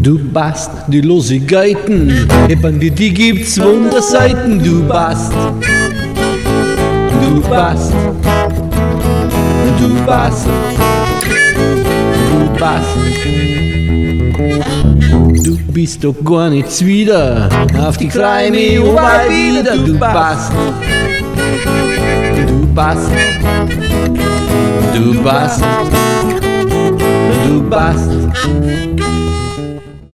Du bast die Losigkeiten, eben die gibt's Wunderseiten. Du bast, du bast, du bast, du bast. Du bist doch gar nichts wieder, auf die freu mich überall wieder. Du bast, du bast, du bast, du bast.